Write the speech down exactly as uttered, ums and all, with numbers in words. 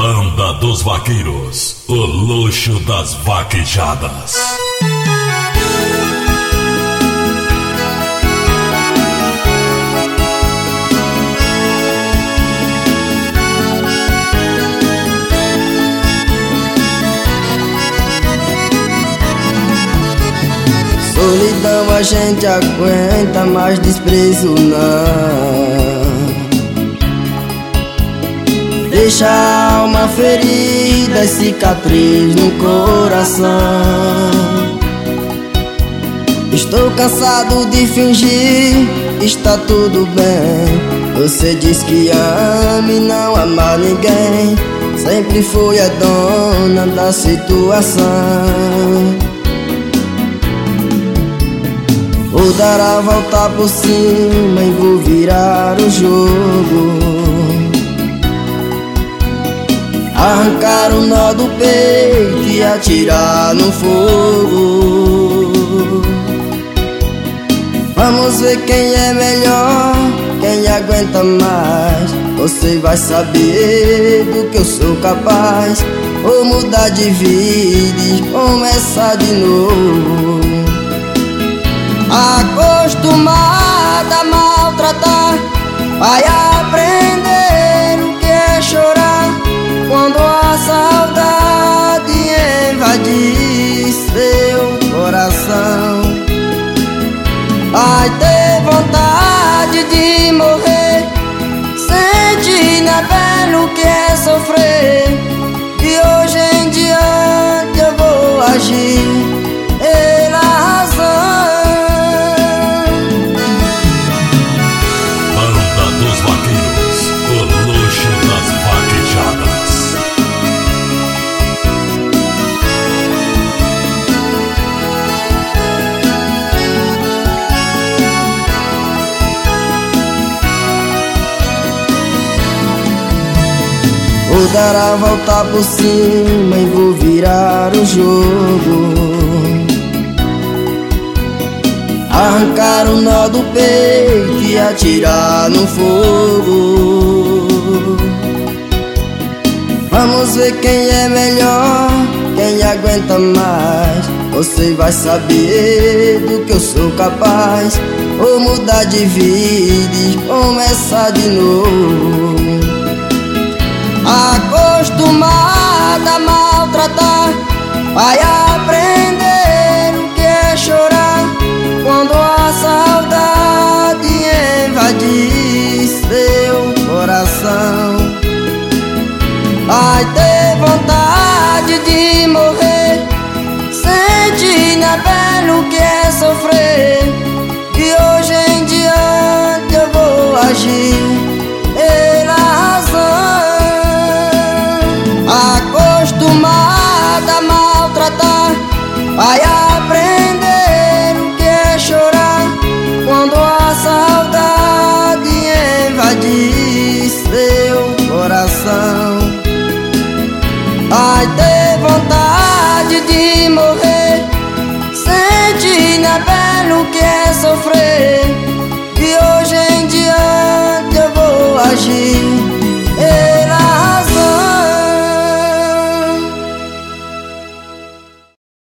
Banda dos Vaqueiros, o luxo das vaquejadas. Solidão a gente aguenta, mas desprezo não. Deixa a alma ferida e cicatriz no coração. Estou cansado de fingir, está tudo bem. Você diz que ama e não ama ninguém. Sempre foi a dona da situação. Vou dar a volta por cima e vou virar o jogo. Arrancar o nó do peito e atirar no fogo. Vamos ver quem é melhor, quem aguenta mais. Você vai saber do que eu sou capaz. Vou mudar de vida e começar de novo. Acostumada a maltratar, vai aprender o que é chorar. Quando a saudade invadir seu coração, vai ter vontade de morrer. Sente na pele o que é sofrer. De hoje em diante eu vou agir pela razão. Banda dos Vaqueiros, o luxo das vaquejadas. Vou dar a volta por cima e vou virar o jogo. Arrancar o nó do peito e atirar no fogo. Vamos ver quem é melhor, quem aguenta mais. Você vai saber do que eu sou capaz. Vou mudar de vida e começar de novo. Acostumada a maltratar, vai aprender o que é chorar. Quando a saudade invadir seu coração, vai ter vontade de morrer. Sente na pele o que é sofrer. De hoje em diante eu vou agir